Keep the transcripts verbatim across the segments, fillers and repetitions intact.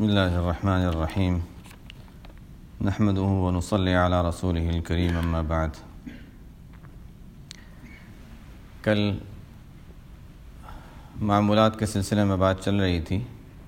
بسم اللہ الرحمن الرحیم نحمدہ ونصلی علی رسولہ الکریم اما بعد۔ کل معمولات کے سلسلے میں بات چل رہی تھی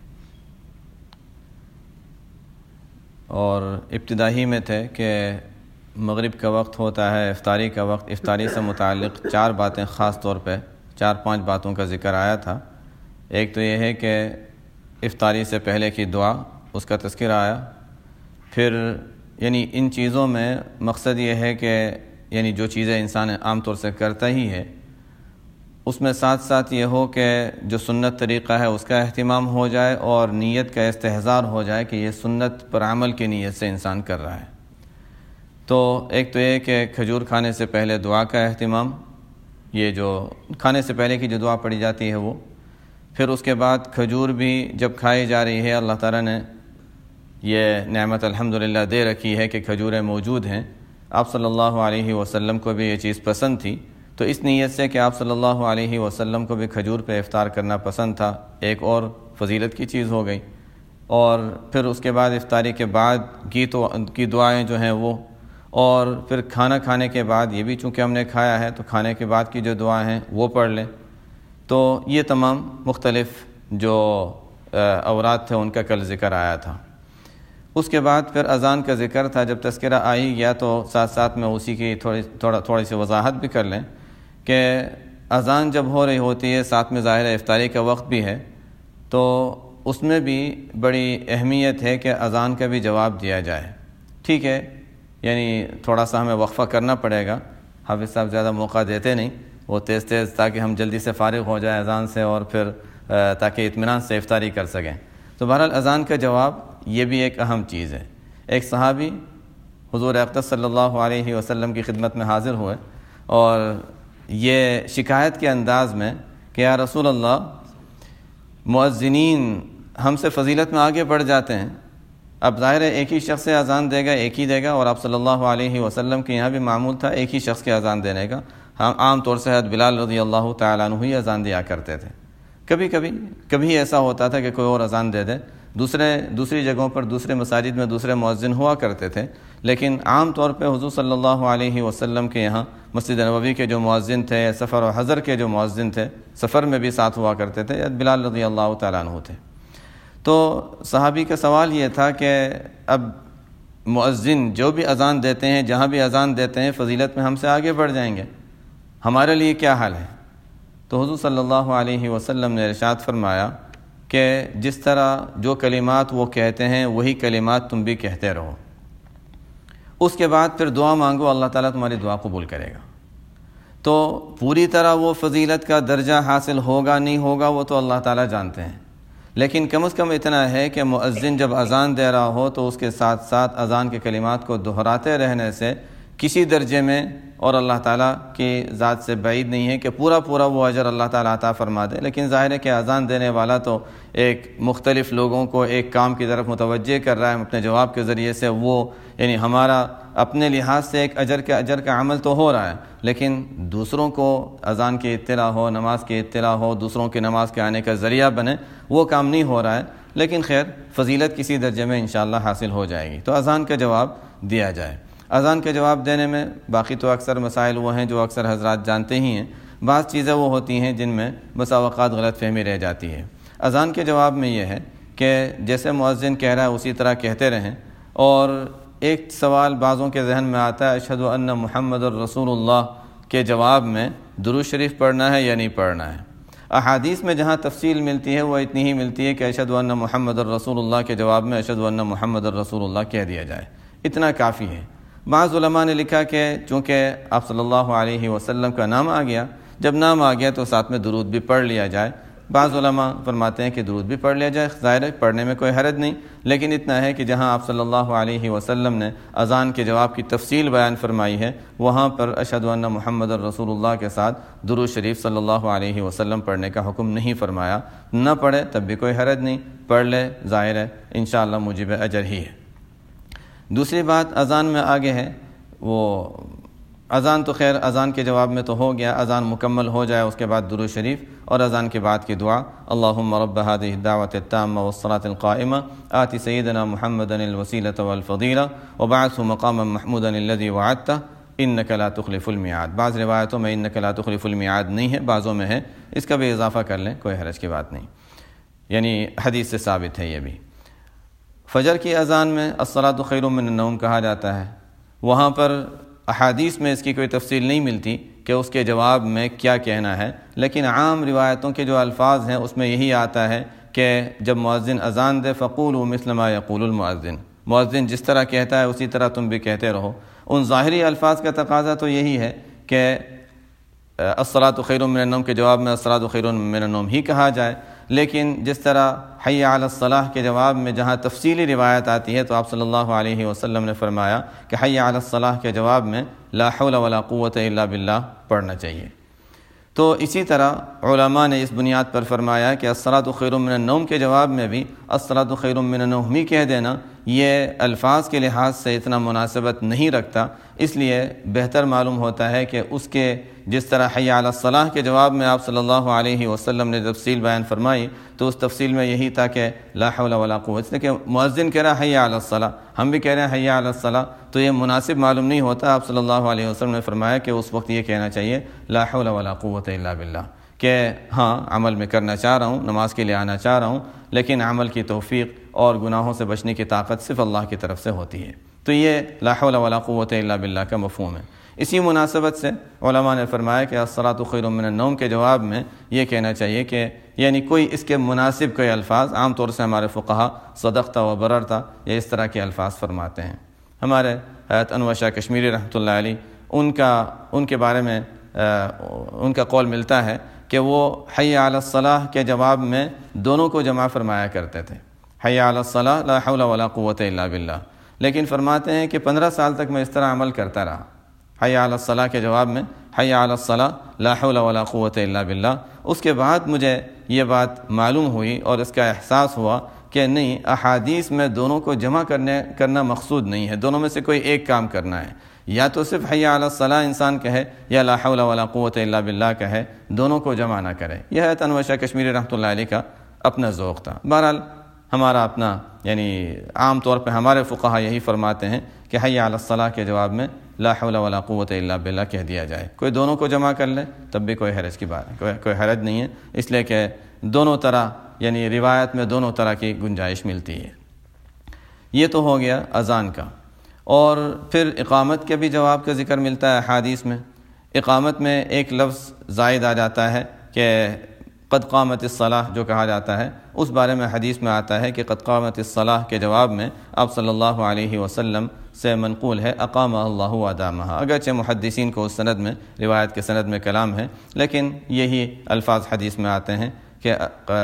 اور ابتدائی میں تھے کہ مغرب کا وقت ہوتا ہے، افطاری کا وقت، افطاری سے متعلق چار باتیں خاص طور پہ چار پانچ باتوں کا ذکر آیا تھا۔ ایک تو یہ ہے کہ افطاری سے پہلے کی دعا، اس کا تذکرہ آیا۔ پھر یعنی ان چیزوں میں مقصد یہ ہے کہ یعنی جو چیزیں انسان عام طور سے کرتا ہی ہے، اس میں ساتھ ساتھ یہ ہو کہ جو سنت طریقہ ہے اس کا اہتمام ہو جائے اور نیت کا استحضار ہو جائے کہ یہ سنت پر عمل کی نیت سے انسان کر رہا ہے۔ تو ایک تو یہ کہ کھجور کھانے سے پہلے دعا کا اہتمام، یہ جو کھانے سے پہلے کی جو دعا پڑھی جاتی ہے وہ، پھر اس کے بعد کھجور بھی جب کھائی جا رہی ہے، اللہ تعالیٰ نے یہ نعمت الحمدللہ دے رکھی ہے کہ کھجوریں موجود ہیں، آپ صلی اللہ علیہ وسلم کو بھی یہ چیز پسند تھی، تو اس نیت سے کہ آپ صلی اللہ علیہ وسلم کو بھی کھجور پہ افطار کرنا پسند تھا، ایک اور فضیلت کی چیز ہو گئی۔ اور پھر اس کے بعد افطاری کے بعد کی تو کی دعائیں جو ہیں وہ، اور پھر کھانا کھانے کے بعد یہ بھی چونکہ ہم نے کھایا ہے تو کھانے کے بعد کی جو دعائیں ہیں وہ پڑھ لیں۔ تو یہ تمام مختلف جو اوراد تھے ان کا کل ذکر آیا تھا۔ اس کے بعد پھر اذان کا ذکر تھا، جب تذکرہ آ ہی گیا تو ساتھ ساتھ میں اسی کی تھوڑی تھوڑا تھوڑی سی وضاحت بھی کر لیں کہ اذان جب ہو رہی ہوتی ہے، ساتھ میں ظاہر افطاری کا وقت بھی ہے، تو اس میں بھی بڑی اہمیت ہے کہ اذان کا بھی جواب دیا جائے۔ ٹھیک ہے، یعنی تھوڑا سا ہمیں وقفہ کرنا پڑے گا، حافظ صاحب زیادہ موقع دیتے نہیں، وہ تیز تیز تاکہ ہم جلدی سے فارغ ہو جائیں اذان سے اور پھر تاکہ اطمینان سے افطاری کر سکیں۔ تو بہرحال اذان کا جواب یہ بھی ایک اہم چیز ہے۔ ایک صحابی حضور اقدس صلی اللہ علیہ وسلم کی خدمت میں حاضر ہوئے اور یہ شکایت کے انداز میں کہ یا رسول اللہ، مؤذنین ہم سے فضیلت میں آگے بڑھ جاتے ہیں، اب ظاہر ہے ایک ہی شخص سے اذان دے گا، ایک ہی دے گا، اور آپ صلی اللہ علیہ وسلم کے یہاں بھی معمول تھا ایک ہی شخص کے اذان دینے کا۔ ہم عام طور سے حضرت بلال رضی اللہ تعالیٰ عنہ ہی اذان دیا کرتے تھے، کبھی کبھی کبھی ایسا ہوتا تھا کہ کوئی اور اذان دے دے، دوسرے دوسری جگہوں پر دوسرے مساجد میں دوسرے مؤذن ہوا کرتے تھے، لیکن عام طور پہ حضور صلی اللہ علیہ وسلم کے یہاں مسجد نبوی کے جو مؤذن تھے، سفر و حضر کے جو مؤذن تھے، سفر میں بھی ساتھ ہوا کرتے تھے، حضرت بلال رضی اللہ تعالیٰ عنہ تھے۔ تو صحابی کا سوال یہ تھا کہ اب مؤذن جو بھی اذان دیتے ہیں، جہاں بھی اذان دیتے ہیں، فضیلت میں ہم سے آگے بڑھ جائیں گے، ہمارے لیے کیا حال ہے؟ تو حضور صلی اللہ علیہ وسلم نے ارشاد فرمایا کہ جس طرح جو کلمات وہ کہتے ہیں وہی کلمات تم بھی کہتے رہو، اس کے بعد پھر دعا مانگو، اللہ تعالیٰ تمہاری دعا قبول کرے گا۔ تو پوری طرح وہ فضیلت کا درجہ حاصل ہوگا نہیں ہوگا وہ تو اللہ تعالیٰ جانتے ہیں، لیکن کم از کم اتنا ہے کہ مؤذن جب اذان دے رہا ہو تو اس کے ساتھ ساتھ اذان کے کلمات کو دہراتے رہنے سے کسی درجے میں، اور اللہ تعالیٰ کی ذات سے بعید نہیں ہے کہ پورا پورا وہ اجر اللہ تعالیٰ عطا فرما دے، لیکن ظاہر ہے کہ اذان دینے والا تو ایک مختلف لوگوں کو ایک کام کی طرف متوجہ کر رہا ہے اپنے جواب کے ذریعے سے، وہ یعنی ہمارا اپنے لحاظ سے ایک اجر کا اجر کا عمل تو ہو رہا ہے، لیکن دوسروں کو اذان کی اطلاع ہو، نماز کی اطلاع ہو، دوسروں کی نماز کے آنے کا ذریعہ بنے، وہ کام نہیں ہو رہا ہے، لیکن خیر فضیلت کسی درجے میں انشاءاللہ حاصل ہو جائے گی۔ تو اذان کا جواب دیا جائے۔ اذان کے جواب دینے میں باقی تو اکثر مسائل وہ ہیں جو اکثر حضرات جانتے ہی ہیں، بعض چیزیں وہ ہوتی ہیں جن میں بسا اوقات غلط فہمی رہ جاتی ہے۔ اذان کے جواب میں یہ ہے کہ جیسے مؤذن کہہ رہا ہے اسی طرح کہتے رہیں، اور ایک سوال بعضوں کے ذہن میں آتا ہے اشہد ان محمد الرسول اللہ کے جواب میں درود شریف پڑھنا ہے یا نہیں پڑھنا ہے۔ احادیث میں جہاں تفصیل ملتی ہے وہ اتنی ہی ملتی ہے کہ اشہد ان محمد الرسول اللہ کے جواب میں اشہد ان محمد الرسول اللہ کہہ دیا جائے، اتنا کافی ہے۔ بعض علماء نے لکھا کہ چونکہ آپ صلی اللہ علیہ وسلم کا نام آ گیا، جب نام آ گیا تو ساتھ میں درود بھی پڑھ لیا جائے۔ بعض علماء فرماتے ہیں کہ درود بھی پڑھ لیا جائے، ظاہر ہے پڑھنے میں کوئی حرج نہیں، لیکن اتنا ہے کہ جہاں آپ صلی اللہ علیہ وسلم نے اذان کے جواب کی تفصیل بیان فرمائی ہے، وہاں پر اشہد ان محمد الرسول اللہ کے ساتھ درود شریف صلی اللہ علیہ وسلم پڑھنے کا حکم نہیں فرمایا۔ نہ پڑھے تب بھی کوئی حرج نہیں، پڑھ لے، ظاہر ہے انشاءاللہ موجب اجر ہی ہے۔ دوسری بات اذان میں آگے ہے وہ اذان تو خیر اذان کے جواب میں تو ہو گیا، اذان مکمل ہو جائے اس کے بعد درود شریف اور اذان کے بعد کی دعا، اللہم رب هذه الدعوة التامة والصلاة القائمة آت سیدنا محمدا الوسیلة والفضیلہ وبعثه مقاما محمودا الذی وعدته انک لا تخلف المیعاد۔ بعض روایتوں میں انک لا تخلف المیعاد نہیں ہے، بعضوں میں ہے، اس کا بھی اضافہ کر لیں، کوئی حرج کی بات نہیں، یعنی حدیث سے ثابت ہے یہ بھی۔ فجر کی اذان میں الصلاۃ خیر من النوم کہا جاتا ہے، وہاں پر احادیث میں اس کی کوئی تفصیل نہیں ملتی کہ اس کے جواب میں کیا کہنا ہے، لیکن عام روایتوں کے جو الفاظ ہیں اس میں یہی آتا ہے کہ جب مؤذن اذان دے فقولوا مثل ما یقول المؤذن، مؤذن جس طرح کہتا ہے اسی طرح تم بھی کہتے رہو۔ ان ظاہری الفاظ کا تقاضا تو یہی ہے کہ الصلاۃ خیر من النوم کے جواب میں الصلاۃ خیر من النوم ہی کہا جائے، لیکن جس طرح حی علی الصلاح کے جواب میں جہاں تفصیلی روایت آتی ہے تو آپ صلی اللہ علیہ وسلم نے فرمایا کہ حی علی الصلاح کے جواب میں لا حول ولا قوت الا باللہ پڑھنا چاہیے۔ تو اسی طرح علماء نے اس بنیاد پر فرمایا کہ الصلاۃ خیر من النوم کے جواب میں بھی الصلاۃ خیر من النوم ہی کہہ دینا یہ الفاظ کے لحاظ سے اتنا مناسبت نہیں رکھتا، اس لیے بہتر معلوم ہوتا ہے کہ اس کے جس طرح حی علی الصلاح کے جواب میں آپ صلی اللہ علیہ وسلم نے تفصیل بیان فرمائی تو اس تفصیل میں یہی تھا کہ لا حول ولا قوت، کہ مؤذن کہہ رہا حی علی الصلاح، ہم بھی کہہ رہے ہیں حی علی الصلاح، تو یہ مناسب معلوم نہیں ہوتا۔ آپ صلی اللہ علیہ وسلم نے فرمایا کہ اس وقت یہ کہنا چاہیے لا حول ولا قوت الا باللہ، کہ ہاں عمل میں کرنا چاہ رہا ہوں، نماز کے لیے آنا چاہ رہا ہوں، لیکن عمل کی توفیق اور گناہوں سے بچنے کی طاقت صرف اللہ کی طرف سے ہوتی ہے۔ تو یہ لا حول ولا قوت الا باللہ کا مفہوم ہے۔ اسی مناسبت سے علماء نے فرمایا کہ الصلاۃ خیر من النوم کے جواب میں یہ کہنا چاہیے کہ یعنی کوئی اس کے مناسب کوئی الفاظ، عام طور سے ہمارے فقہا صدقت و بررت یا اس طرح کے الفاظ فرماتے ہیں۔ ہمارے حضرت انور شاہ کشمیری رحمۃ اللہ علیہ ان کا ان کے بارے میں ان کا قول ملتا ہے کہ وہ حی علی الصلاح کے جواب میں دونوں کو جمع فرمایا کرتے تھے، حی علی الصلاح لا حول ولا قوت الا باللہ، لیکن فرماتے ہیں کہ پندرہ سال تک میں اس طرح عمل کرتا رہا، حی علی الصلاح کے جواب میں حی علی الصلاح لا حول ولا قوت الا باللہ۔ اس کے بعد مجھے یہ بات معلوم ہوئی اور اس کا احساس ہوا کہ نہیں، احادیث میں دونوں کو جمع کرنے کرنا مقصود نہیں ہے، دونوں میں سے کوئی ایک کام کرنا ہے، یا تو صرف حی علی الصلاح انسان کہے یا لا حول ولا قوت الا باللہ کہے، دونوں کو جمع نہ کرے۔ یہ ہے انور شاہ کشمیری رحمۃ اللہ علیہ کا اپنا ذوق تھا۔ بہرحال ہمارا اپنا یعنی عام طور پہ ہمارے فقہا یہی فرماتے ہیں کہ حی علی الصلاح کے جواب میں لا حول ولا قوت الا باللہ کہہ دیا جائے، کوئی دونوں کو جمع کر لے تب بھی کوئی حرج کی بات کوئی کوئی حرج نہیں ہے، اس لیے کہ دونوں طرح یعنی روایت میں دونوں طرح کی گنجائش ملتی ہے۔ یہ تو ہو گیا اذان کا، اور پھر اقامت کے بھی جواب کا ذکر ملتا ہے احادیث میں۔ اقامت میں ایک لفظ زائد آ جاتا ہے کہ قد قامت الصلاح جو کہا جاتا ہے، اس بارے میں حدیث میں آتا ہے کہ قد قامت الصلاح کے جواب میں آپ صلی اللہ علیہ وسلم سے منقول ہے اقامہ اللہ و ادامہ، اگرچہ محدثین کو اس سند میں روایت کے سند میں کلام ہے، لیکن یہی الفاظ حدیث میں آتے ہیں کہ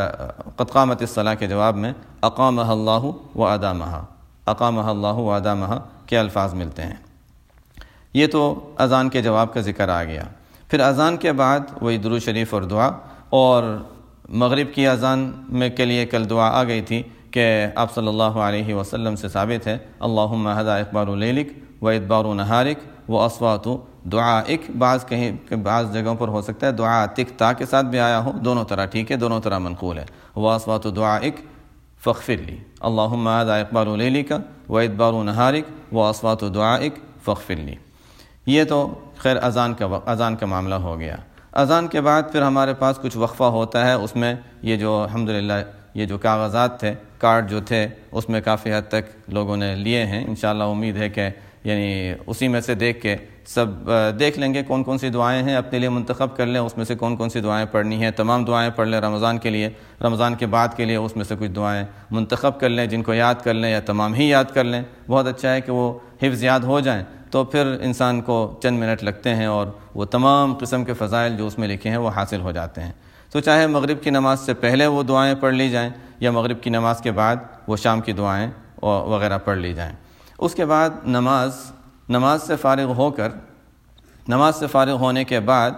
قد قامت الصلاح کے جواب میں اقامہ اللہ و ادامہ، اقامہ اللہ و ادامہ کے الفاظ ملتے ہیں۔ یہ تو اذان کے جواب کا ذکر آ گیا۔ پھر اذان کے بعد وہی درود شریف اور دعا، اور مغرب کی اذان میں کے لیے کل دعا آ گئی تھی کہ آپ صلی اللہ علیہ وسلم سے ثابت ہے اللہم ھذا اقبال لیلک و ادبار نہارک و اصوات دعائک، بعض کہیں بعض جگہوں پر ہو سکتا ہے دعاتک تا کے ساتھ بھی آیا ہو، دونوں طرح ٹھیک ہے، دونوں طرح منقول ہے، و اصوات دعائک فاغفر لی، اللہم ھذا اقبال لیلک و ادبار نہارک و اصوات دعائک فاغفر لی۔ یہ تو خیر اذان کا اذان کا معاملہ ہو گیا۔ اذان کے بعد پھر ہمارے پاس کچھ وقفہ ہوتا ہے، اس میں یہ جو الحمدللہ یہ جو کاغذات تھے، کارڈ جو تھے، اس میں کافی حد تک لوگوں نے لیے ہیں، انشاءاللہ امید ہے کہ یعنی اسی میں سے دیکھ کے سب دیکھ لیں گے کون کون سی دعائیں ہیں، اپنے لیے منتخب کر لیں اس میں سے کون کون سی دعائیں پڑھنی ہیں، تمام دعائیں پڑھ لیں رمضان کے لیے، رمضان کے بعد کے لیے اس میں سے کچھ دعائیں منتخب کر لیں، جن کو یاد کر لیں یا تمام ہی یاد کر لیں، بہت اچھا ہے کہ وہ حفظ یاد ہو جائیں، تو پھر انسان کو چند منٹ لگتے ہیں اور وہ تمام قسم کے فضائل جو اس میں لکھے ہیں وہ حاصل ہو جاتے ہیں۔ تو چاہے مغرب کی نماز سے پہلے وہ دعائیں پڑھ لی جائیں یا مغرب کی نماز کے بعد وہ شام کی دعائیں وغیرہ پڑھ لی جائیں۔ اس کے بعد نماز نماز سے فارغ ہو کر نماز سے فارغ ہونے کے بعد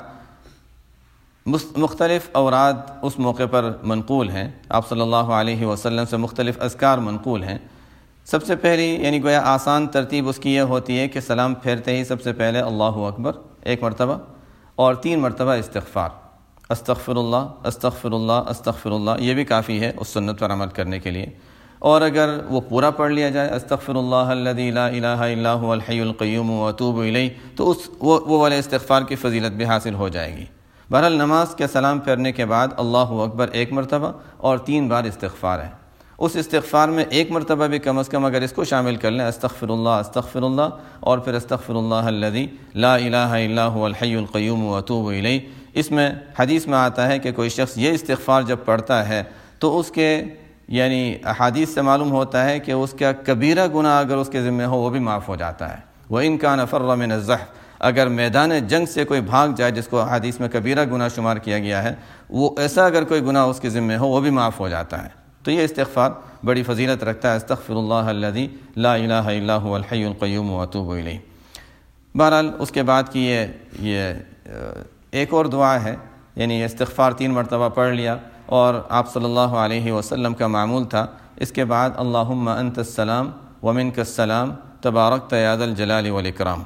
مختلف اوراد اس موقع پر منقول ہیں، آپ صلی اللہ علیہ وسلم سے مختلف اذکار منقول ہیں۔ سب سے پہلی یعنی گویا آسان ترتیب اس کی یہ ہوتی ہے کہ سلام پھیرتے ہی سب سے پہلے اللہ اکبر ایک مرتبہ اور تین مرتبہ استغفار، استغفر اللہ استغفر اللہ استغفر اللہ، یہ بھی کافی ہے اس سنت پر عمل کرنے کے لیے۔ اور اگر وہ پورا پڑھ لیا جائے استغفر اللہ الذی لا الہ الا هو الحی القیوم واتوب الیہ، تو اس وہ وہ والے استغفار کی فضیلت بھی حاصل ہو جائے گی۔ بہرحال نماز کے سلام پھیرنے کے بعد اللہ اکبر ایک مرتبہ اور تین بار استغفار ہے۔ اس استغفار میں ایک مرتبہ بھی کم از کم اگر اس کو شامل کر لیں استغفر اللہ استغفر اللہ اور پھر استغفر اللہ الذی لا الہ الا هو الحی القیوم واتوب الیہ، اس میں حدیث میں آتا ہے کہ کوئی شخص یہ استغفار جب پڑھتا ہے تو اس کے یعنی احادیث سے معلوم ہوتا ہے کہ اس کا کبیرہ گناہ اگر اس کے ذمہ ہو وہ بھی معاف ہو جاتا ہے۔ وَإِن كَانَ فَرَّ مِنَ الزَّحْفِ، اگر میدان جنگ سے کوئی بھاگ جائے جس کو حدیث میں کبیرہ گناہ شمار کیا گیا ہے، وہ ایسا اگر کوئی گناہ اس کے ذمہ ہو وہ بھی معاف ہو جاتا ہے۔ تو یہ استغفار بڑی فضیلت رکھتا ہے، استغفر اللہ الذی لا الہ الا هو الحی القیوم واتوب الیہ۔ بہرحال اس کے بعد کی یہ یہ ایک اور دعا ہے، یعنی یہ استغفار تین مرتبہ پڑھ لیا اور آپ صلی اللہ علیہ وسلم کا معمول تھا، اس کے بعد اللہم انت السلام ومنک السلام تبارکت یا ذا الجلال والاکرام۔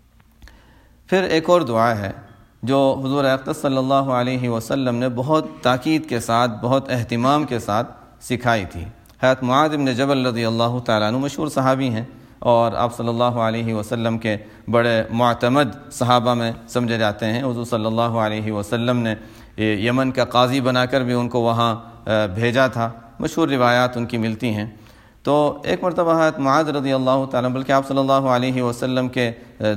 پھر ایک اور دعا ہے جو حضور اقدس صلی اللہ علیہ وسلم نے بہت تاکید کے ساتھ بہت اہتمام کے ساتھ سکھائی تھی۔ حضرت معاذ بن جبل رضی اللہ تعالیٰ عنہ مشہور صحابی ہیں اور آپ صلی اللہ علیہ وسلم کے بڑے معتمد صحابہ میں سمجھے جاتے ہیں۔ حضور صلی اللہ علیہ وسلم نے یمن کا قاضی بنا کر بھی ان کو وہاں بھیجا تھا، مشہور روایات ان کی ملتی ہیں۔ تو ایک مرتبہ حضرت معاذ رضی اللہ تعالیٰ بلکہ آپ صلی اللہ علیہ وسلم کے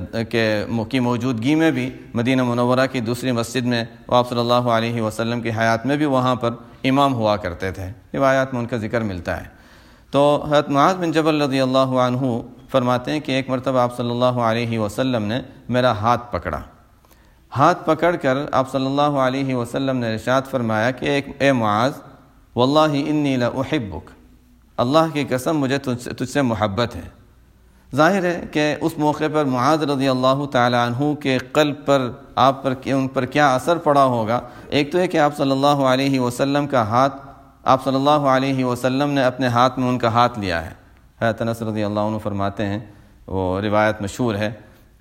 کی موجودگی میں بھی مدینہ منورہ کی دوسری مسجد میں آپ صلی اللہ علیہ وسلم کی حیات میں بھی وہاں پر امام ہوا کرتے تھے، روایات میں ان کا ذکر ملتا ہے۔ تو حضرت معاذ بن جبل رضی اللہ عنہ فرماتے ہیں کہ ایک مرتبہ آپ صلی اللہ علیہ وسلم نے میرا ہاتھ پکڑا، ہاتھ پکڑ کر آپ صلی اللہ علیہ وسلم نے ارشاد فرمایا کہ ایک اے معاذ واللہ انی لأحبک، اللہ کی قسم مجھے تجھ سے محبت ہے۔ ظاہر ہے کہ اس موقع پر معاذ رضی اللہ تعالیٰ عنہ کے قلب پر آپ پر ان پر کیا اثر پڑا ہوگا۔ ایک تو ہے کہ آپ صلی اللہ علیہ وسلم کا ہاتھ، آپ صلی اللہ علیہ وسلم نے اپنے ہاتھ میں ان کا ہاتھ لیا ہے۔ حضرت انس رضی اللہ عنہ فرماتے ہیں، وہ روایت مشہور ہے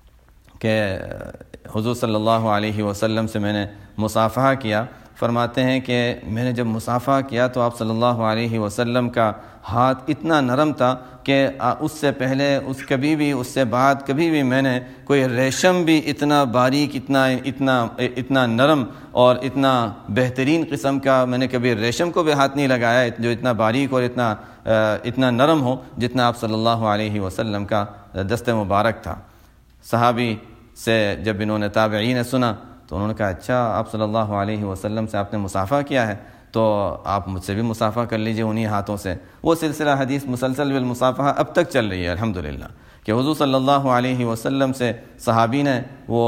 کہ حضور صلی اللہ علیہ وسلم سے میں نے مصافحہ کیا، فرماتے ہیں کہ میں نے جب مصافحہ کیا تو آپ صلی اللہ علیہ وسلم کا ہاتھ اتنا نرم تھا کہ اس سے پہلے اس کبھی بھی اس سے بعد کبھی بھی میں نے کوئی ریشم بھی اتنا باریک اتنا اتنا اتنا نرم اور اتنا بہترین قسم کا میں نے کبھی ریشم کو بھی ہاتھ نہیں لگایا جو اتنا باریک اور اتنا اتنا نرم ہو جتنا آپ صلی اللہ علیہ وسلم کا دست مبارک تھا۔ صحابی سے جب انہوں نے تابعین نے سنا تو انہوں نے کہا اچھا آپ صلی اللہ علیہ وسلم سے آپ نے مصافحہ کیا ہے تو آپ مجھ سے بھی مصافحہ کر لیجئے انہی ہاتھوں سے۔ وہ سلسلہ حدیث مسلسل بالمصافحہ اب تک چل رہی ہے الحمدللہ، کہ حضور صلی اللہ علیہ وسلم سے صحابی نے وہ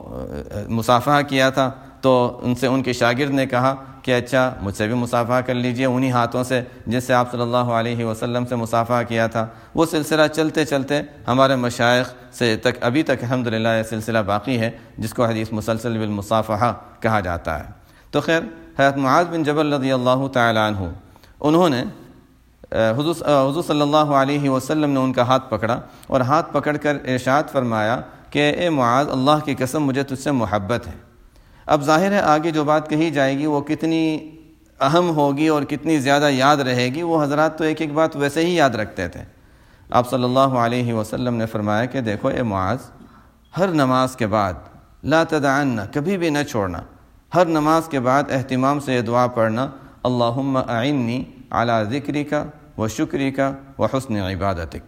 مصافحہ کیا تھا تو ان سے ان کے شاگرد نے کہا کہ اچھا مجھ سے بھی مصافحہ کر لیجئے انہی ہاتھوں سے جس سے آپ صلی اللہ علیہ وسلم سے مصافحہ کیا تھا۔ وہ سلسلہ چلتے چلتے ہمارے مشائخ سے تک ابھی تک الحمدللہ یہ سلسلہ باقی ہے جس کو حدیث مسلسل بالمصافحہ کہا جاتا ہے۔ تو خیر حضرت معاذ بن جبل رضی اللہ تعالیٰ عنہ انہوں نے حضور حضور صلی اللہ علیہ وسلم نے ان کا ہاتھ پکڑا اور ہاتھ پکڑ کر ارشاد فرمایا کہ اے معاذ اللہ کی قسم مجھے تجھ سے محبت ہے۔ اب ظاہر ہے آگے جو بات کہی جائے گی وہ کتنی اہم ہوگی اور کتنی زیادہ یاد رہے گی، وہ حضرات تو ایک ایک بات ویسے ہی یاد رکھتے تھے۔ آپ صلی اللہ علیہ وسلم نے فرمایا کہ دیکھو اے معاذ، ہر نماز کے بعد لا تدعن، کبھی بھی نہ چھوڑنا، ہر نماز کے بعد اہتمام سے یہ دعا پڑھنا، اللہم اعنی علی ذکرک و شکرک و حسن عبادتک۔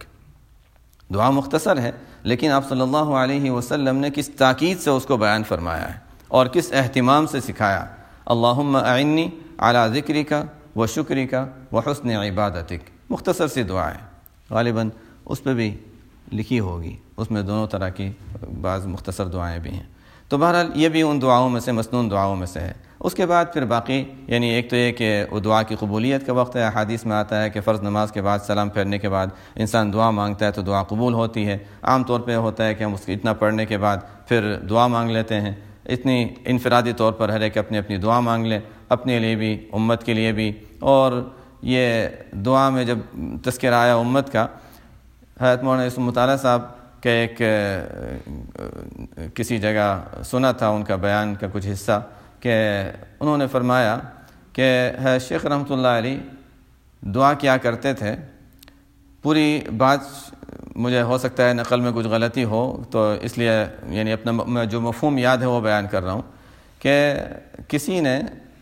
دعا مختصر ہے لیکن آپ صلی اللہ علیہ وسلم نے کس تاکید سے اس کو بیان فرمایا ہے اور کس اہتمام سے سکھایا۔ اللہم اعنی علی ذکرک و شکرک و حسن عبادتک، مختصر سی دعا ہے، غالباً اس پہ بھی لکھی ہوگی، اس میں دونوں طرح کی بعض مختصر دعائیں بھی ہیں۔ تو بہرحال یہ بھی ان دعاؤں میں سے مسنون دعاؤں میں سے ہے۔ اس کے بعد پھر باقی یعنی ایک تو یہ کہ وہ دعا کی قبولیت کا وقت ہے، احادیث میں آتا ہے کہ فرض نماز کے بعد سلام پھیرنے کے بعد انسان دعا مانگتا ہے تو دعا قبول ہوتی ہے۔ عام طور پہ ہوتا ہے کہ ہم اس اتنا پڑھنے کے بعد پھر دعا مانگ لیتے ہیں، اتنی انفرادی طور پر ہر ایک اپنی اپنی دعا مانگ لیں، اپنے لیے بھی امت کے لیے بھی۔ اور یہ دعا میں جب تذکرہ آیا امت کا حضرت مولانا یوسف مطالعہ صاحب کے ایک کسی جگہ سنا تھا ان کا بیان کا کچھ حصہ کہ انہوں نے فرمایا کہ شیخ رحمۃ اللہ علیہ دعا کیا کرتے تھے. پوری بات مجھے ہو سکتا ہے نقل میں کچھ غلطی ہو تو اس لیے یعنی اپنا جو مفہوم یاد ہے وہ بیان کر رہا ہوں کہ کسی نے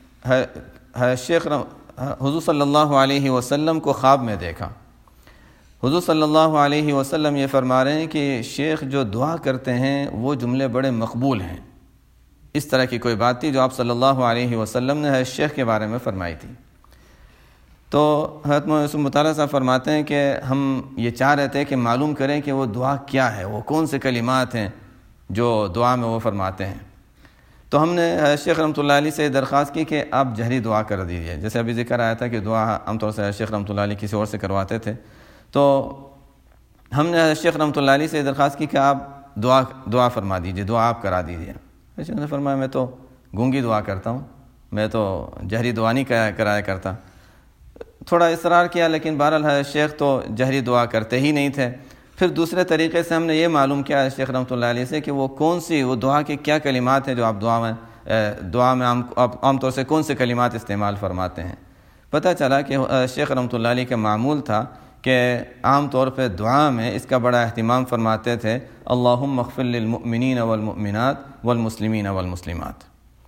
شیخ حضور صلی اللہ علیہ وسلم کو خواب میں دیکھا. حضور صلی اللہ علیہ وسلم یہ فرما رہے ہیں کہ شیخ جو دعا کرتے ہیں وہ جملے بڑے مقبول ہیں. اس طرح کی کوئی بات تھی جو آپ صلی اللہ علیہ وسلم نے شیخ کے بارے میں فرمائی تھی. تو حضرت مولانا یوسف مطالعہ صاحب فرماتے ہیں کہ ہم یہ چاہ رہے تھے کہ معلوم کریں کہ وہ دعا کیا ہے، وہ کون سے کلمات ہیں جو دعا میں وہ فرماتے ہیں. تو ہم نے شیخ رحمۃ اللہ علیہ سے درخواست کی کہ آپ جہری دعا کر دیجیے. جیسے ابھی ذکر آیا تھا کہ دعا عام طور سے شیخ رحمۃ اللہ علیہ کسی اور سے کرواتے تھے. تو ہم نے شیخ رحمۃ اللہ علیہ سے درخواست کی کہ آپ دعا دعا فرما دیجیے، دعا آپ کرا دیجیے. شیخ نے فرمایا میں تو گونگی دعا کرتا ہوں، میں تو جہری دعا نہیں کرایا کرتا. تھوڑا اصرار کیا لیکن بہرحال شیخ تو جہری دعا کرتے ہی نہیں تھے. پھر دوسرے طریقے سے ہم نے یہ معلوم کیا شیخ رحمۃ اللہ علیہ سے کہ وہ کون سی وہ دعا کے کیا کلمات ہیں جو آپ دعا میں دعا میں عام عام طور سے کون سے کلمات استعمال فرماتے ہیں. پتہ چلا کہ شیخ رحمۃ اللہ علیہ کا معمول تھا کہ عام طور پہ دعا میں اس کا بڑا اہتمام فرماتے تھے اللہم اغفر للمؤمنین والمؤمنات والمسلمین والمسلمات.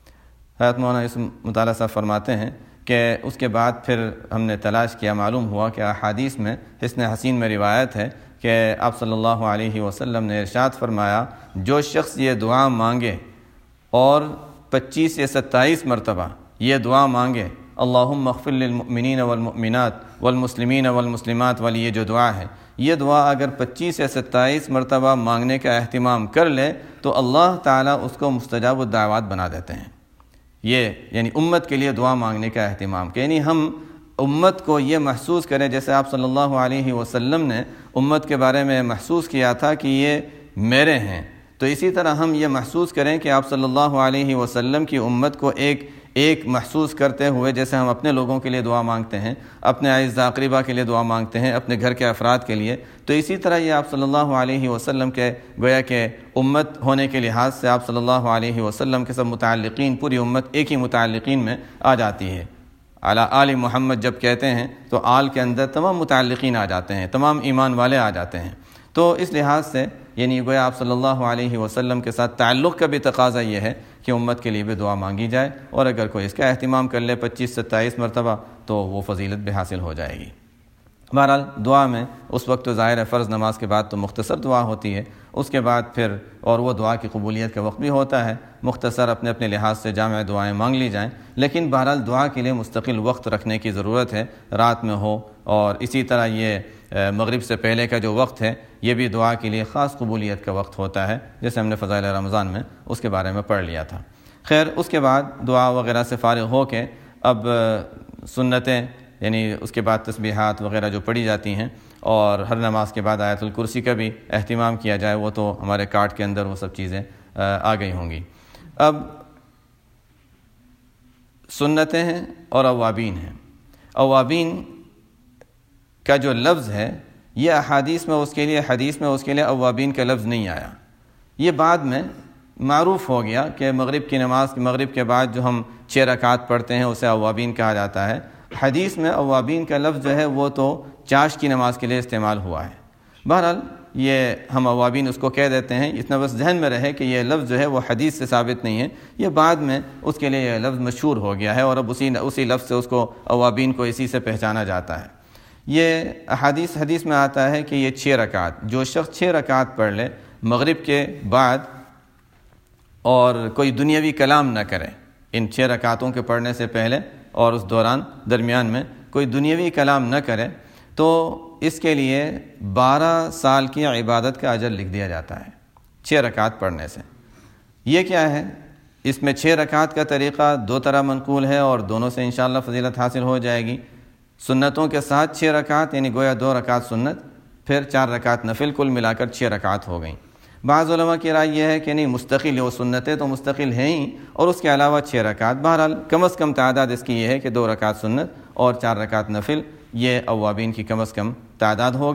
حضرت مولانا یوسف مطالعہ صاحب فرماتے ہیں کہ اس کے بعد پھر ہم نے تلاش کیا، معلوم ہوا کہ احادیث میں حسن حسین میں روایت ہے کہ آپ صلی اللہ علیہ وسلم نے ارشاد فرمایا جو شخص یہ دعا مانگے اور پچیس یا ستائیس مرتبہ یہ دعا مانگے اللہم اغفر للمؤمنین والمؤمنات والمسلمین والمسلمات والی یہ جو دعا ہے، یہ دعا اگر پچیس یا ستائیس مرتبہ مانگنے کا اہتمام کر لے تو اللہ تعالیٰ اس کو مستجاب الدعوات بنا دیتے ہیں. یہ یعنی امت کے لیے دعا مانگنے کا اہتمام کہ یعنی ہم امت کو یہ محسوس کریں جیسے آپ صلی اللہ علیہ وسلم نے امت کے بارے میں محسوس کیا تھا کہ یہ میرے ہیں، تو اسی طرح ہم یہ محسوس کریں کہ آپ صلی اللہ علیہ وسلم کی امت کو ایک ایک محسوس کرتے ہوئے جیسے ہم اپنے لوگوں کے لیے دعا مانگتے ہیں، اپنے اعزاء اقربا کے لیے دعا مانگتے ہیں، اپنے گھر کے افراد کے لیے، تو اسی طرح یہ آپ صلی اللہ علیہ وسلم کے گویا کہ امت ہونے کے لحاظ سے آپ صلی اللہ علیہ وسلم کے سب متعلقین پوری امت ایک ہی متعلقین میں آ جاتی ہے. اعلیٰ آل محمد جب کہتے ہیں تو آل کے اندر تمام متعلقین آ جاتے ہیں، تمام ایمان والے آ جاتے ہیں. تو اس لحاظ سے یعنی گویا آپ صلی اللہ علیہ وسلم کے ساتھ تعلق کا بھی تقاضا یہ ہے کہ امت کے لیے بھی دعا مانگی جائے، اور اگر کوئی اس کا اہتمام کر لے پچیس ستائیس مرتبہ تو وہ فضیلت بھی حاصل ہو جائے گی. بہرحال دعا میں اس وقت تو ظاہر ہے فرض نماز کے بعد تو مختصر دعا ہوتی ہے، اس کے بعد پھر اور وہ دعا کی قبولیت کا وقت بھی ہوتا ہے، مختصر اپنے اپنے لحاظ سے جامع دعائیں مانگ لی جائیں، لیکن بہرحال دعا کے لیے مستقل وقت رکھنے کی ضرورت ہے، رات میں ہو، اور اسی طرح یہ مغرب سے پہلے کا جو وقت ہے یہ بھی دعا کے لیے خاص قبولیت کا وقت ہوتا ہے، جیسے ہم نے فضائل رمضان میں اس کے بارے میں پڑھ لیا تھا. خیر اس کے بعد دعا وغیرہ سے فارغ ہو کے اب سنتیں یعنی اس کے بعد تسبیحات وغیرہ جو پڑھی جاتی ہیں، اور ہر نماز کے بعد آیت الکرسی کا بھی اہتمام کیا جائے، وہ تو ہمارے کارڈ کے اندر وہ سب چیزیں آ گئی ہوں گی. اب سنتیں ہیں اور اوابین ہیں. اوابین کا جو لفظ ہے یہ احادیث میں اس کے لیے حدیث میں اس کے لیے اوابین کا لفظ نہیں آیا. یہ بعد میں معروف ہو گیا کہ مغرب کی نماز مغرب کے بعد جو ہم چھ رکعت پڑھتے ہیں اسے اوابین کہا جاتا ہے. حدیث میں اوابین کا لفظ جو ہے وہ تو چاش کی نماز کے لیے استعمال ہوا ہے. بہرحال یہ ہم اوابین اس کو کہہ دیتے ہیں، اتنا بس ذہن میں رہے کہ یہ لفظ جو ہے وہ حدیث سے ثابت نہیں ہے، یہ بعد میں اس کے لیے یہ لفظ مشہور ہو گیا ہے، اور اب اسی اسی لفظ سے اس کو اوابین کو اسی سے پہچانا جاتا ہے. یہ حدیث حدیث میں آتا ہے کہ یہ چھ رکعت جو شخص چھ رکعت پڑھ لے مغرب کے بعد اور کوئی دنیاوی کلام نہ کرے، ان چھ رکعتوں کے پڑھنے سے پہلے اور اس دوران درمیان میں کوئی دنیاوی کلام نہ کرے، تو اس کے لیے بارہ سال کی عبادت کا اجر لکھ دیا جاتا ہے چھ رکعت پڑھنے سے. یہ کیا ہے؟ اس میں چھ رکعت کا طریقہ دو طرح منقول ہے اور دونوں سے انشاءاللہ فضیلت حاصل ہو جائے گی. سنتوں کے ساتھ چھ رکعت یعنی گویا دو رکعت سنت، پھر چار رکعت نفل، کل ملا کر چھ رکعت ہو گئیں. بعض علماء کی رائے یہ ہے کہ نہیں مستقل وہ سنتیں تو مستقل ہیں ہی، اور اس کے علاوہ چھ رکعت. بہرحال کم از کم تعداد اس کی یہ ہے کہ دو رکعت سنت اور چار رکعت نفل، یہ اوابین کی کم از کم تعداد ہو گئی.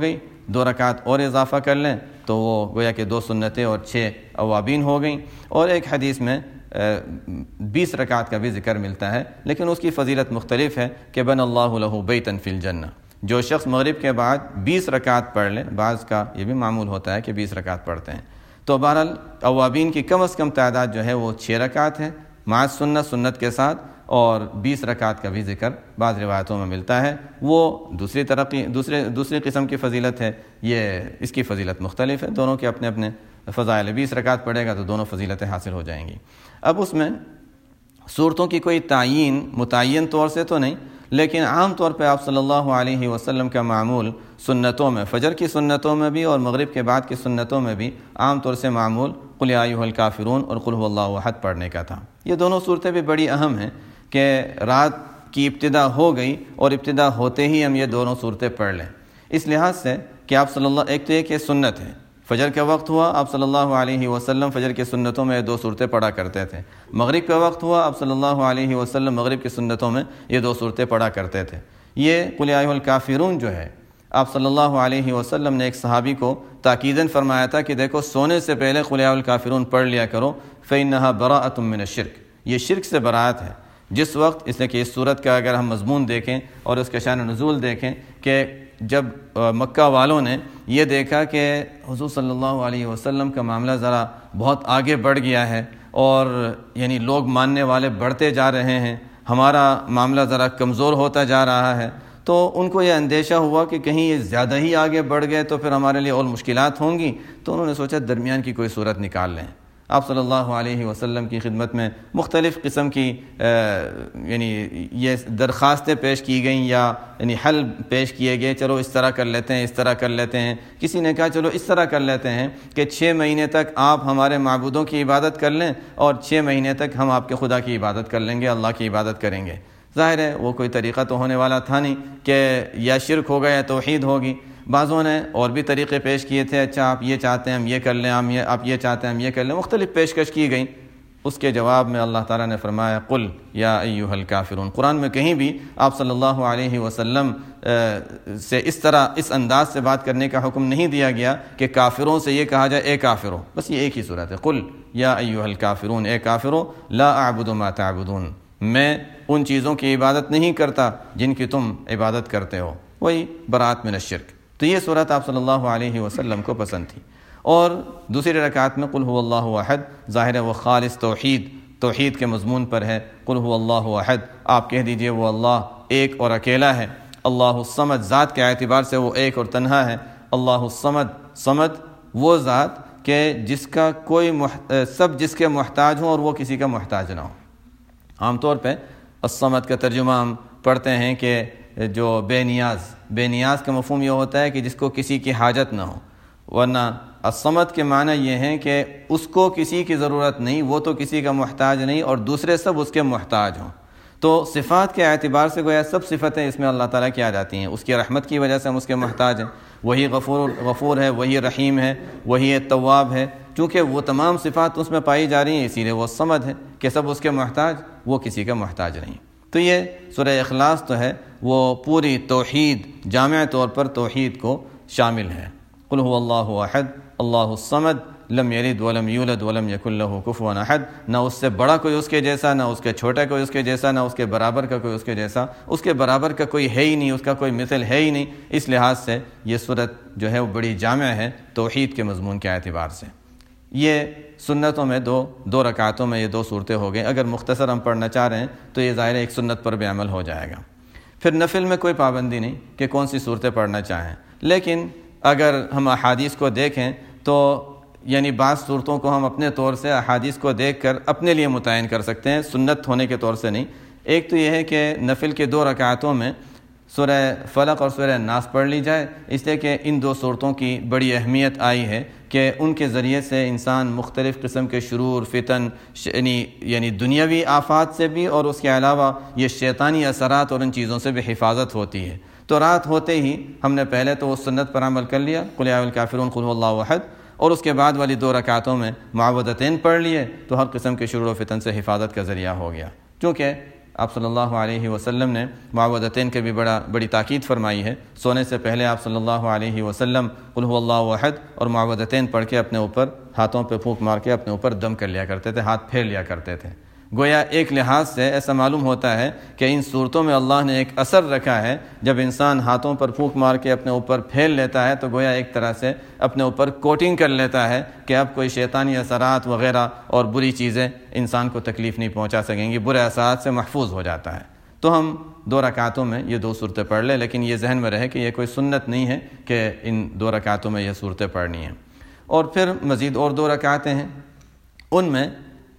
دو رکعت اور اضافہ کر لیں تو وہ گویا کہ دو سنتیں اور چھ اوابین ہو گئیں۔ اور ایک حدیث میں بیس رکعت کا بھی ذکر ملتا ہے، لیکن اس کی فضیلت مختلف ہے کہ بن اللہ لہ بیتن فی الجنہ، جو شخص مغرب کے بعد بیس رکعت پڑھ لے، بعض کا یہ بھی معمول ہوتا ہے کہ بیس رکعت پڑھتے ہیں، تو بہرحال اوابین کی کم از کم تعداد جو ہے وہ چھ رکعت ہے مع سنت سنت کے ساتھ، اور بیس رکعت کا بھی ذکر بعض روایتوں میں ملتا ہے، وہ دوسری ترقی دوسرے دوسری قسم کی فضیلت ہے، یہ اس کی فضیلت مختلف ہے، دونوں کے اپنے اپنے فضائل، بیس رکعت پڑھے گا تو دونوں فضیلتیں حاصل ہو جائیں گی۔ اب اس میں صورتوں کی کوئی تعین متعین طور سے تو نہیں، لیکن عام طور پہ آپ صلی اللہ علیہ وسلم کا معمول سنتوں میں، فجر کی سنتوں میں بھی اور مغرب کے بعد کی سنتوں میں بھی عام طور سے معمول قل یا ایھا الکافرون اور قل ھو اللہ احد پڑھنے کا تھا۔ یہ دونوں صورتیں بھی بڑی اہم ہیں کہ رات کی ابتدا ہو گئی اور ابتدا ہوتے ہی ہم یہ دونوں صورتیں پڑھ لیں، اس لحاظ سے کہ آپ صلی اللہ ایک تو ایک سنت ہے، فجر کا وقت ہوا آپ صلی اللہ علیہ وسلم فجر کی سنتوں میں دو صورتیں پڑھا کرتے تھے، مغرب کا وقت ہوا آپ صلی اللہ علیہ وسلم مغرب کی سنتوں میں یہ دو صورتیں پڑھا کرتے تھے۔ یہ قل یا ایھا الکافرون جو ہے آپ صلی اللہ علیہ وسلم نے ایک صحابی کو تاکیداً فرمایا تھا کہ دیکھو سونے سے پہلے قل یا ایھا الکافرون پڑھ لیا کرو، فإنھا براءۃ من الشرک، یہ شرک سے براءت ہے۔ جس وقت اس لیے کہ اس صورت کا اگر ہم مضمون دیکھیں اور اس کے شان نزول دیکھیں کہ جب مکہ والوں نے یہ دیکھا کہ حضور صلی اللہ علیہ وسلم کا معاملہ ذرا بہت آگے بڑھ گیا ہے اور یعنی لوگ ماننے والے بڑھتے جا رہے ہیں، ہمارا معاملہ ذرا کمزور ہوتا جا رہا ہے، تو ان کو یہ اندیشہ ہوا کہ کہیں یہ زیادہ ہی آگے بڑھ گئے تو پھر ہمارے لیے اور مشکلات ہوں گی، تو انہوں نے سوچا درمیان کی کوئی صورت نکال لیں۔ آپ صلی اللہ علیہ وسلم کی خدمت میں مختلف قسم کی یعنی یہ درخواستیں پیش کی گئیں یا یعنی حل پیش کیے گئے، چلو اس طرح کر لیتے ہیں، اس طرح کر لیتے ہیں۔ کسی نے کہا چلو اس طرح کر لیتے ہیں کہ چھ مہینے تک آپ ہمارے معبودوں کی عبادت کر لیں اور چھ مہینے تک ہم آپ کے خدا کی عبادت کر لیں گے، اللہ کی عبادت کریں گے۔ ظاہر ہے وہ کوئی طریقہ تو ہونے والا تھا نہیں کہ یا شرک ہوگا یا توحید ہوگی۔ بعضوں نے اور بھی طریقے پیش کیے تھے، اچھا آپ یہ چاہتے ہیں ہم یہ کر لیں، ہم یہ آپ یہ چاہتے ہیں ہم یہ کر لیں، مختلف پیشکش کی گئیں۔ اس کے جواب میں اللہ تعالیٰ نے فرمایا قل یا ایھا الکافرون۔ قرآن میں کہیں بھی آپ صلی اللہ علیہ وسلم سے اس طرح اس انداز سے بات کرنے کا حکم نہیں دیا گیا کہ کافروں سے یہ کہا جائے اے کافروں، بس یہ ایک ہی صورت ہے، قل یا ایھا الکافرون، اے کافروں، لا اعبد ما تعبدون، میں ان چیزوں کی عبادت نہیں کرتا جن کی تم عبادت کرتے ہو، وہی برات من الشرک۔ تو یہ صورت آپ صلی اللہ علیہ وسلم کو پسند تھی۔ اور دوسری رکعت میں قل ھو اللہ احد، ظاہر ہے وہ خالص توحید توحید کے مضمون پر ہے، قل ھو اللہ احد، آپ کہہ دیجئے وہ اللہ ایک اور اکیلا ہے، اللہ الصمد، ذات کے اعتبار سے وہ ایک اور تنہا ہے، اللہ الصمد، صمد وہ ذات کہ جس کا کوئی محت... سب جس کے محتاج ہوں اور وہ کسی کا محتاج نہ ہو۔ عام طور پہ الصمد کا ترجمہ ہم پڑھتے ہیں کہ جو بے نیاز، بے نیاز کا مفہوم یہ ہوتا ہے کہ جس کو کسی کی حاجت نہ ہو، ورنہ الصمد کے معنی یہ ہیں کہ اس کو کسی کی ضرورت نہیں، وہ تو کسی کا محتاج نہیں اور دوسرے سب اس کے محتاج ہوں۔ تو صفات کے اعتبار سے گویا سب صفتیں اس میں اللہ تعالیٰ کی آ جاتی ہیں، اس کی رحمت کی وجہ سے ہم اس کے محتاج ہیں، وہی غفور غفور ہے، وہی رحیم ہے، وہی تواب ہے، چونکہ وہ تمام صفات اس میں پائی جا رہی ہیں اسی لیے وہ الصمد ہے کہ سب اس کے محتاج، وہ کسی کا محتاج نہیں۔ تو یہ سورہ اخلاص تو ہے وہ پوری توحید، جامع طور پر توحید کو شامل ہے۔ قل ھو اللہ احد اللہ الصمد لم یلد ولم یولد ولم یکن لہ کفوا احد، نہ اس سے بڑا کوئی اس کے جیسا، نہ اس کے چھوٹا کوئی اس کے جیسا، نہ اس کے برابر کا کوئی اس کے جیسا، اس کے برابر کا کوئی ہے ہی نہیں، اس کا کوئی مثل ہے ہی نہیں۔ اس لحاظ سے یہ صورت جو ہے وہ بڑی جامع ہے توحید کے مضمون کے اعتبار سے۔ یہ سنتوں میں دو دو رکعتوں میں یہ دو صورتیں ہو گئیں، اگر مختصر ہم پڑھنا چاہ رہے ہیں تو یہ ظاہر ایک سنت پر بھی عمل ہو جائے گا۔ پھر نفل میں کوئی پابندی نہیں کہ کون سی صورتیں پڑھنا چاہیں، لیکن اگر ہم احادیث کو دیکھیں تو یعنی بعض صورتوں کو ہم اپنے طور سے احادیث کو دیکھ کر اپنے لیے متعین کر سکتے ہیں، سنت ہونے کے طور سے نہیں۔ ایک تو یہ ہے کہ نفل کے دو رکعتوں میں سورہ فلق اور سورہ ناس پڑھ لی جائے، اس لیے کہ ان دو صورتوں کی بڑی اہمیت آئی ہے کہ ان کے ذریعے سے انسان مختلف قسم کے شرور، فتن، یعنی یعنی دنیاوی آفات سے بھی اور اس کے علاوہ یہ شیطانی اثرات اور ان چیزوں سے بھی حفاظت ہوتی ہے۔ تو رات ہوتے ہی ہم نے پہلے تو اس سنت پر عمل کر لیا، قل یا ایھا الکافرون قل ھو اللہ احد، اور اس کے بعد والی دو رکعتوں میں معوذتین پڑھ لیے تو ہر قسم کے شرور و فتن سے حفاظت کا ذریعہ ہو گیا، کیونکہ آپ صلی اللہ علیہ وسلم نے معوذتین کے بھی بڑا بڑی تاکید فرمائی ہے۔ سونے سے پہلے آپ صلی اللہ علیہ وسلم قل هو اللہ احد اور معوذتین پڑھ کے اپنے اوپر ہاتھوں پہ پھونک مار کے اپنے اوپر دم کر لیا کرتے تھے، ہاتھ پھیر لیا کرتے تھے۔ گویا ایک لحاظ سے ایسا معلوم ہوتا ہے کہ ان صورتوں میں اللہ نے ایک اثر رکھا ہے۔ جب انسان ہاتھوں پر پھونک مار کے اپنے اوپر پھیل لیتا ہے تو گویا ایک طرح سے اپنے اوپر کوٹنگ کر لیتا ہے کہ اب کوئی شیطانی اثرات وغیرہ اور بری چیزیں انسان کو تکلیف نہیں پہنچا سکیں گی، برے اثرات سے محفوظ ہو جاتا ہے۔ تو ہم دو رکعتوں میں یہ دو صورتیں پڑھ لیں، لیکن یہ ذہن میں رہے کہ یہ کوئی سنت نہیں ہے کہ ان دو رکعتوں میں یہ صورتیں پڑھنی ہیں۔ اور پھر مزید اور دو رکعتیں ہیں، ان میں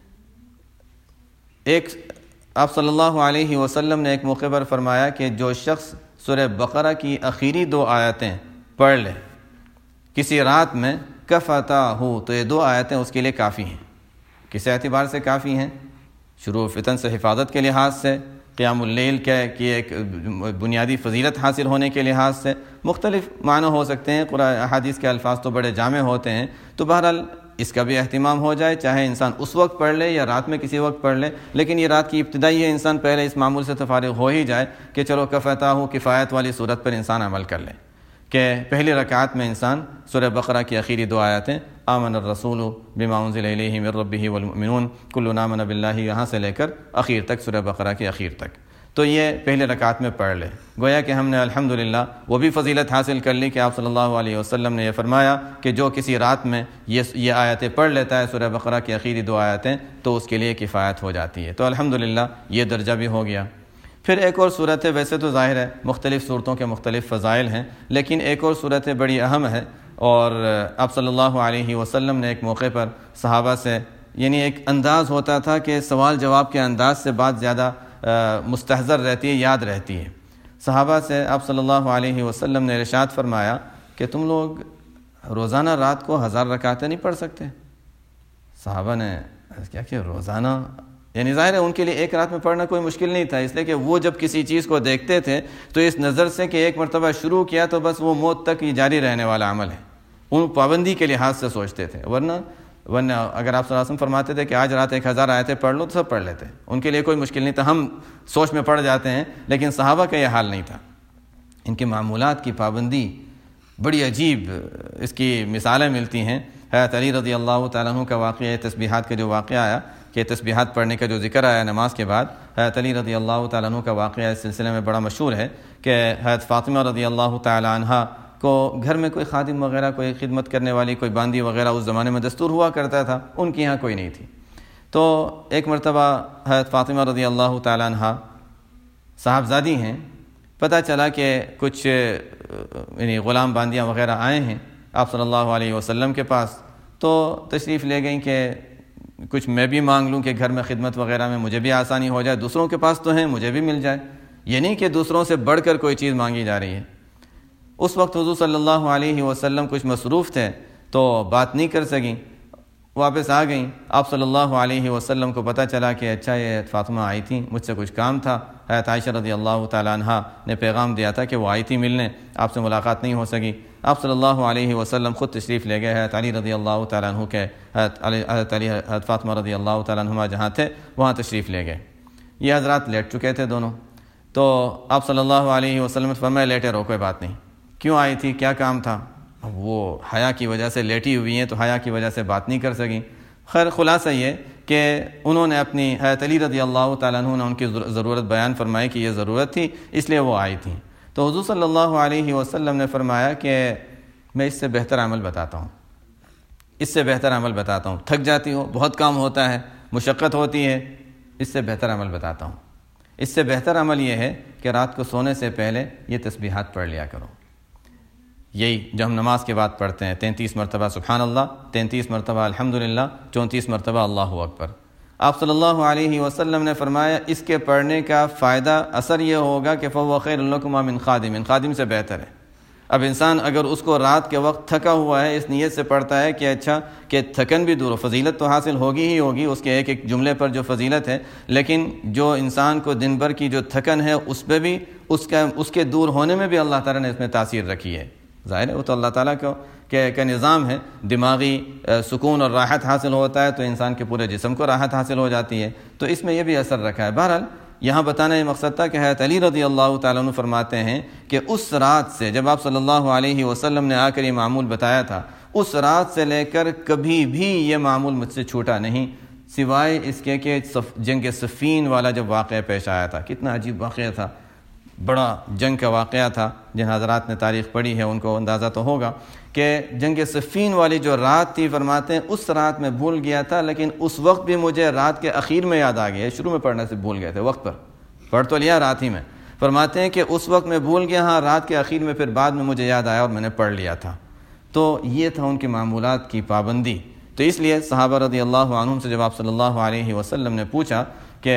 ایک آپ صلی اللہ علیہ وسلم نے ایک موقع پر فرمایا کہ جو شخص سورہ بقرہ کی آخری دو آیتیں پڑھ لے کسی رات میں کفتا ہو، تو یہ دو آیتیں اس کے لیے کافی ہیں۔ کس اعتبار سے کافی ہیں؟ شروع فتن سے حفاظت کے لحاظ سے، قیام اللیل کی ایک بنیادی فضیلت حاصل ہونے کے لحاظ سے، مختلف معنی ہو سکتے ہیں، قرآن احادیث کے الفاظ تو بڑے جامع ہوتے ہیں، تو بہرحال اس کا بھی اہتمام ہو جائے، چاہے انسان اس وقت پڑھ لے یا رات میں کسی وقت پڑھ لے، لیکن یہ رات کی ابتدائی ہے، انسان پہلے اس معمول سے فارغ ہو ہی جائے کہ چلو کفتا ہو کفایت والی صورت پر انسان عمل کر لے، کہ پہلی رکعت میں انسان سورہ بقرہ کی آخری دو آیتیں آمن الرسول بما انزل الیہ من ربہ والمؤمنون کلنا آمن باللہ یہاں سے لے کر اخیر تک، سورہ بقرہ کی اخیر تک، تو یہ پہلے رکعت میں پڑھ لے۔ گویا کہ ہم نے الحمدللہ وہ بھی فضیلت حاصل کر لی کہ آپ صلی اللہ علیہ وسلم نے یہ فرمایا کہ جو کسی رات میں یہ یہ آیتیں پڑھ لیتا ہے سورہ بقرہ کی آخری دو آیتیں تو اس کے لیے کفایت ہو جاتی ہے، تو الحمدللہ یہ درجہ بھی ہو گیا۔ پھر ایک اور صورت ہے، ویسے تو ظاہر ہے مختلف صورتوں کے مختلف فضائل ہیں، لیکن ایک اور صورت بڑی اہم ہے، اور آپ صلی اللہ علیہ وسلم نے ایک موقع پر صحابہ سے، یعنی ایک انداز ہوتا تھا کہ سوال جواب کے انداز سے بات زیادہ مستحضر رہتی ہے، یاد رہتی ہے۔ صحابہ سے آپ صلی اللہ علیہ وسلم نے ارشاد فرمایا کہ تم لوگ روزانہ رات کو ہزار رکعتیں نہیں پڑھ سکتے؟ صحابہ نے کیا کہ روزانہ، یعنی ظاہر ہے ان کے لیے ایک رات میں پڑھنا کوئی مشکل نہیں تھا، اس لیے کہ وہ جب کسی چیز کو دیکھتے تھے تو اس نظر سے کہ ایک مرتبہ شروع کیا تو بس وہ موت تک یہ جاری رہنے والا عمل ہے، ان پابندی کے لحاظ سے سوچتے تھے۔ ورنہ ورنہ اگر آپ صلی اللہ علیہ وسلم فرماتے تھے کہ آج رات ایک ہزار آیتیں پڑھ لو تو سب پڑھ لیتے، ان کے لیے کوئی مشکل نہیں تھا، ہم سوچ میں پڑ جاتے ہیں، لیکن صحابہ کا یہ حال نہیں تھا۔ ان کے معمولات کی پابندی بڑی عجیب، اس کی مثالیں ملتی ہیں۔ حضرت علی رضی اللہ تعالیٰ عنہ کا واقعہ، تسبیحات کا جو واقعہ آیا کہ تسبیحات پڑھنے کا جو ذکر آیا نماز کے بعد، حضرت علی رضی اللہ تعالیٰ عنہ کا واقعہ اس سلسلے میں بڑا مشہور ہے کہ حضرت فاطمہ رضی اللہ تعالیٰ عنہ کو گھر میں کوئی خادم وغیرہ، کوئی خدمت کرنے والی، کوئی باندی وغیرہ اس زمانے میں دستور ہوا کرتا تھا، ان کے یہاں کوئی نہیں تھی۔ تو ایک مرتبہ حضرت فاطمہ رضی اللہ تعالیٰ عنہ صاحبزادی ہیں، پتہ چلا کہ کچھ یعنی غلام باندیاں وغیرہ آئے ہیں آپ صلی اللہ علیہ وسلم کے پاس، تو تشریف لے گئیں کہ کچھ میں بھی مانگ لوں کہ گھر میں خدمت وغیرہ میں مجھے بھی آسانی ہو جائے، دوسروں کے پاس تو ہیں مجھے بھی مل جائے، یہ نہیں کہ دوسروں سے بڑھ کر کوئی چیز مانگی جا رہی ہے۔ اس وقت حضور صلی اللہ علیہ وسلم کچھ مصروف تھے تو بات نہیں کر سکیں، واپس آ گئیں۔ آپ صلی اللہ علیہ وسلم کو پتہ چلا کہ اچھا یہ فاطمہ آئی تھیں، مجھ سے کچھ کام تھا۔ حضرت عائشہ رضی اللہ تعالیٰ عنہ نے پیغام دیا تھا کہ وہ آئی تھی ملنے، آپ سے ملاقات نہیں ہو سکی۔ آپ صلی اللہ علیہ وسلم خود تشریف لے گئے، حضرت علی رضی اللہ تعالیٰ عنہ کے حضرت علی حضرت علی حضرت فاطمہ رضی اللہ تعالیٰ عنہ جہاں تھے وہاں تشریف لے گئے۔ یہ حضرات لیٹ چکے تھے دونوں، تو آپ صلی اللہ علیہ وسلم نے فرمایا لیٹے رہو، کوئی بات نہیں، کیوں آئی تھی، کیا کام تھا؟ اب وہ حیا کی وجہ سے لیٹی ہوئی ہیں تو حیا کی وجہ سے بات نہیں کر سکیں۔ خیر خلاصہ یہ کہ انہوں نے اپنی حضرت علی رضی اللہ تعالیٰ عنہ نے ان کی ضرورت بیان فرمائی کہ یہ ضرورت تھی اس لیے وہ آئی تھیں، تو حضور صلی اللہ علیہ وسلم نے فرمایا کہ میں اس سے بہتر عمل بتاتا ہوں، اس سے بہتر عمل بتاتا ہوں، تھک جاتی ہو، بہت کام ہوتا ہے، مشقت ہوتی ہے، اس سے بہتر عمل بتاتا ہوں۔ اس سے بہتر عمل یہ ہے کہ رات کو سونے سے پہلے یہ تسبیحات پڑھ لیا کرو، یہی جو ہم نماز کے بعد پڑھتے ہیں، تینتیس مرتبہ سبحان اللہ، تینتیس مرتبہ الحمدللہ، چونتیس مرتبہ اللہ اکبر۔ آپ صلی اللہ علیہ وسلم نے فرمایا اس کے پڑھنے کا فائدہ اثر یہ ہوگا کہ فَهُوَ خَيْرٌ لَكُمْ مِنْ خَادِمٍ، خادم سے بہتر ہے۔ اب انسان اگر اس کو رات کے وقت تھکا ہوا ہے، اس نیت سے پڑھتا ہے کہ اچھا کہ تھکن بھی دور ہو، فضیلت تو حاصل ہوگی ہی ہوگی اس کے ایک ایک جملے پر جو فضیلت ہے، لیکن جو انسان کو دن بھر کی جو تھکن ہے اس پہ بھی اس کا اس کے دور ہونے میں بھی اللہ تعالیٰ نے اس میں تاثیر رکھی ہے۔ ظاہر ہے وہ تو اللہ تعالیٰ کو کا نظام ہے، دماغی سکون اور راحت حاصل ہوتا ہے تو انسان کے پورے جسم کو راحت حاصل ہو جاتی ہے، تو اس میں یہ بھی اثر رکھا ہے۔ بہرحال یہاں بتانا یہ مقصد تھا کہ حضرت علی رضی اللہ تعالیٰ عنہ فرماتے ہیں کہ اس رات سے جب آپ صلی اللہ علیہ وسلم نے آ کر یہ معمول بتایا تھا، اس رات سے لے کر کبھی بھی یہ معمول مجھ سے چھوٹا نہیں، سوائے اس کے کہ جنگ صفین والا جب واقعہ پیش آیا تھا۔ کتنا عجیب واقعہ تھا، بڑا جنگ کا واقعہ تھا، جن حضرات نے تاریخ پڑھی ہے ان کو اندازہ تو ہوگا کہ جنگ صفین والی جو رات تھی، فرماتے ہیں اس رات میں بھول گیا تھا، لیکن اس وقت بھی مجھے رات کے اخیر میں یاد آ گیا، شروع میں پڑھنے سے بھول گئے تھے، وقت پر پڑھ تو لیا رات ہی میں، فرماتے ہیں کہ اس وقت میں بھول گیا، ہاں رات کے اخیر میں پھر بعد میں مجھے یاد آیا اور میں نے پڑھ لیا تھا۔ تو یہ تھا ان کے معمولات کی پابندی۔ تو اس لیے صحابہ رضی اللہ عنہم سے جب آپ صلی اللہ علیہ وسلم نے پوچھا کہ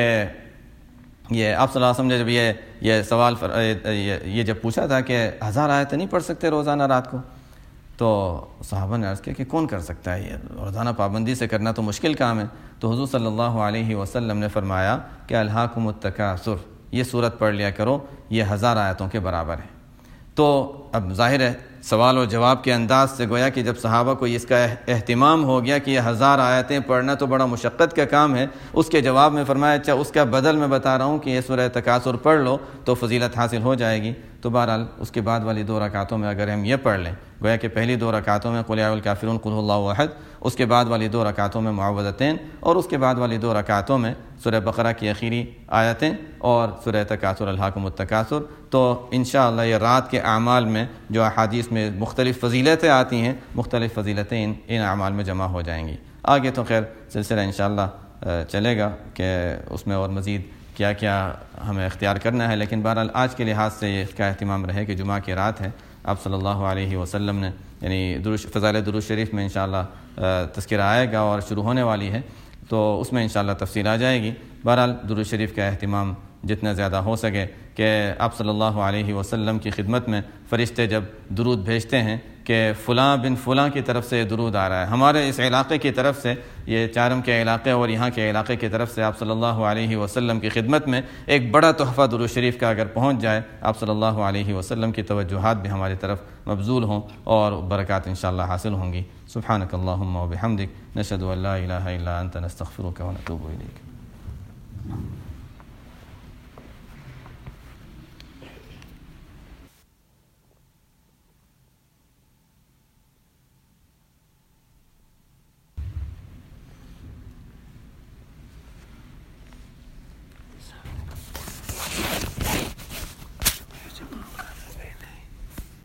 یہ آپ صلی اللہ علیہ وسلم نے جب یہ یہ سوال فر یہ جب پوچھا تھا کہ ہزار آیتیں نہیں پڑھ سکتے روزانہ رات کو، تو صحابہ نے عرض کیا کہ کون کر سکتا ہے، یہ روزانہ پابندی سے کرنا تو مشکل کام ہے۔ تو حضور صلی اللہ علیہ وسلم نے فرمایا کہ الہاکم التکاثر، یہ صورت پڑھ لیا کرو، یہ ہزار آیتوں کے برابر ہے۔ تو اب ظاہر ہے سوال و جواب کے انداز سے گویا کہ جب صحابہ کو اس کا اہتمام ہو گیا کہ یہ ہزار آیتیں پڑھنا تو بڑا مشقت کا کام ہے، اس کے جواب میں فرمایا اچھا اس کا بدل میں بتا رہا ہوں کہ یہ سورہ تکاثر پڑھ لو تو فضیلت حاصل ہو جائے گی۔ تو بہرحال اس کے بعد والی دو رکعتوں میں اگر ہم یہ پڑھ لیں، گویا کہ پہلی دو رکعتوں میں قل یا ایھا الکافرون قل ھو اللہ احد، اس کے بعد والی دو رکعتوں میں معوذتین، اور اس کے بعد والی دو رکعتوں میں سورہ بقرہ کی آخری آیتیں اور سورہ تکاثر الہاکم التکاثر، تو انشاءاللہ یہ رات کے اعمال میں جو احادیث میں مختلف فضیلتیں آتی ہیں، مختلف فضیلتیں ان ان اعمال میں جمع ہو جائیں گی۔ آگے تو خیر سلسلہ انشاءاللہ چلے گا کہ اس میں اور مزید کیا کیا ہمیں اختیار کرنا ہے، لیکن بہرحال آج کے لحاظ سے اس کا اہتمام رہے کہ جمعہ کی رات ہے، آپ صلی اللہ علیہ وسلم نے یعنی درود فضائل درود شریف میں انشاءاللہ تذکرہ آئے گا اور شروع ہونے والی ہے، تو اس میں انشاءاللہ تفصیل آ جائے گی۔ بہرحال درود شریف کا اہتمام جتنا زیادہ ہو سکے کہ آپ صلی اللہ علیہ وسلم کی خدمت میں فرشتے جب درود بھیجتے ہیں کہ فلاں بن فلاں کی طرف سے درود آ رہا ہے، ہمارے اس علاقے کی طرف سے، یہ چارم کے علاقے اور یہاں کے علاقے کی طرف سے آپ صلی اللہ علیہ وسلم کی خدمت میں ایک بڑا تحفہ درود شریف کا اگر پہنچ جائے، آپ صلی اللہ علیہ وسلم کی توجہات بھی ہماری طرف مبذول ہوں اور برکات انشاءاللہ حاصل ہوں گی۔ سبحانک اللہم و بحمدک، نشہد ان لا الہ الا انت، نستغفرک و نتوب الیک۔